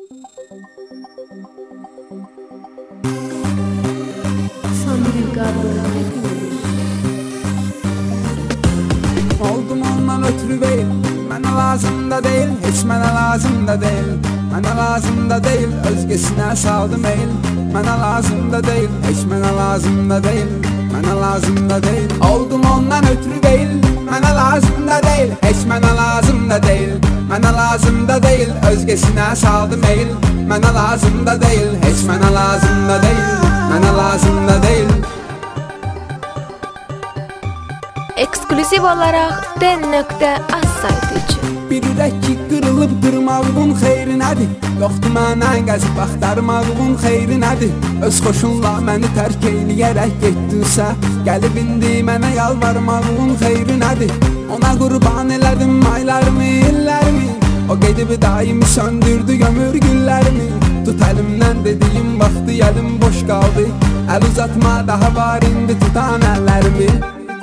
Oldum ondan ötürü değil, mənə lazım da değil, heç mənə lazım da değil. Mənə lazım da değil, özgesinə saldım el. Mənə lazım da değil, heç mənə lazım da değil. Mənə lazım da değil. Oldum ondan ötürü değil, mənə lazım da değil, heç mənə lazım da değil. Mənə lazım da değil, özgesinə saldım el. Mənə lazım da değil, heç mənə lazım da değil. Mənə lazım da değil. Ekskluziv olaraq den.az saytı üçün. Bir ürək ki qırılıb qırmağımın xeyri nədir? Yoxdur mənə qəzib axtarmağımın xeyri nədir? Öz xoşunla məni tərk eyləyərək getdinsə, gəlib indi mənə yalvarmağımın xeyri nədir? Ona qurban elədim aylarımı, illərimi. O gedib daimi söndürdü gömür güllərimi. Tut əlimdən dediyim vaxtı yedim boş qaldı. Əl uzatma daha var indi tutan əllərimi.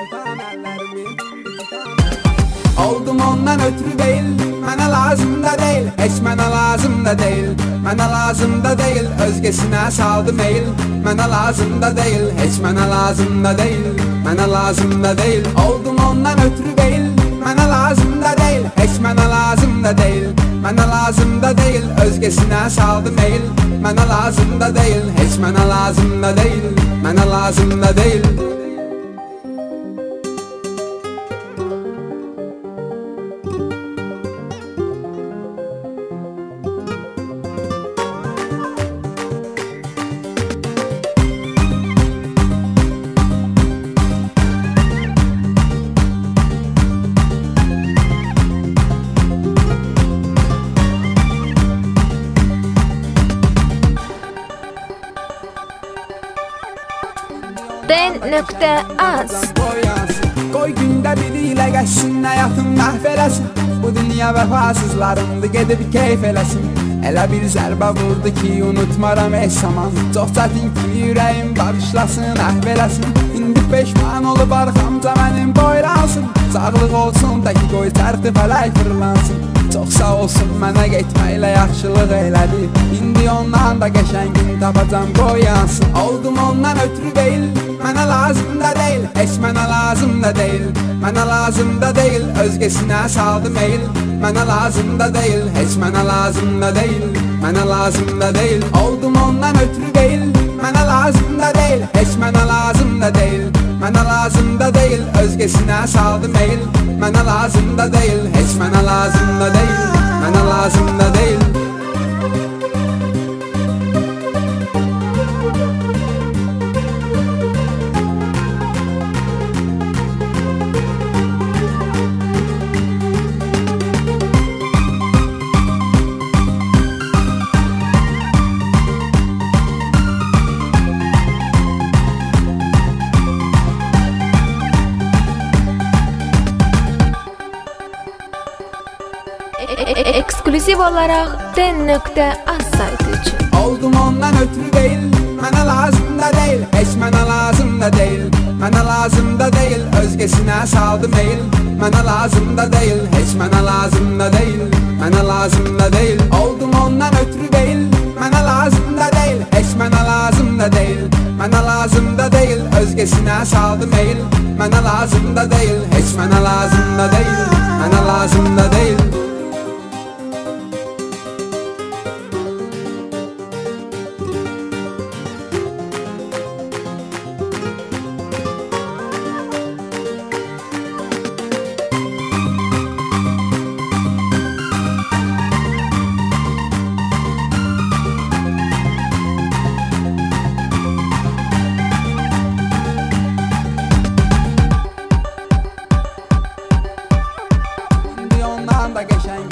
Oldum ondan ötürü değil, mənə lazım da değil, heç mənə lazım da değil. Mənə lazım da değil, özgesinə saldım el. Mənə lazım da değil, heç mənə lazım da değil. Mənə lazım da değil. Oldum ondan ötürü değil, mənə lazım da değil, heç mənə lazım da değil. Mənə lazım da değil, özgesinə saldım el. Mənə lazım da değil, heç mənə lazım da değil. Mənə lazım da değil. Den.az Qoy gündə biri ilə qəşsin, həyatım məhv eləsin. Bu dünya vəfasızlarındır, gedib keyf eləsin. Elə bir zərbə vurdu ki, unutmaram heç zaman. Çox çətin ki, ürəyim barışlasın, əhv eləsin. İndi peşman olub arxamca mənim boylansın. Sağlıq olsun da ki, qoy tərti fələk fırlansın. Çox sağ olsun mənə getməklə yaxşılıq elədi. İndi ondan da qəşəngin tapacam, qoy yansın. Oldum ondan ötürü değil, mənə lazım da değil, heç mənə lazım da değil. Mənə lazım da değil, özgesinə saldım el. Mənə lazım da değil, heç mənə lazım da değil. Mənə lazım da değil. Oldum ondan ötürü değil, mənə lazım da değil, heç mənə lazım da değil. Mənə lazım da değil, özgesinə saldım el. Mənə lazım da değil, heç mənə lazım da değil. Mənə lazım da değil. Ekskluziv olaraq den.az saytı üçün. Oldum ondan ötürü değil, mənə lazım da değil, heç mənə lazım da değil. Mənə lazım da değil, özgesinə saldım el. Mənə lazım da değil, heç mənə lazım da değil. Mənə lazım da değil. Oldum ondan ötürü değil, mənə lazım da değil, heç mənə lazım da değil. Mənə lazım da değil, özgesinə saldım el. Mənə lazım da değil, heç mənə lazım da değil. Mənə lazım da değil. Ondan da geçen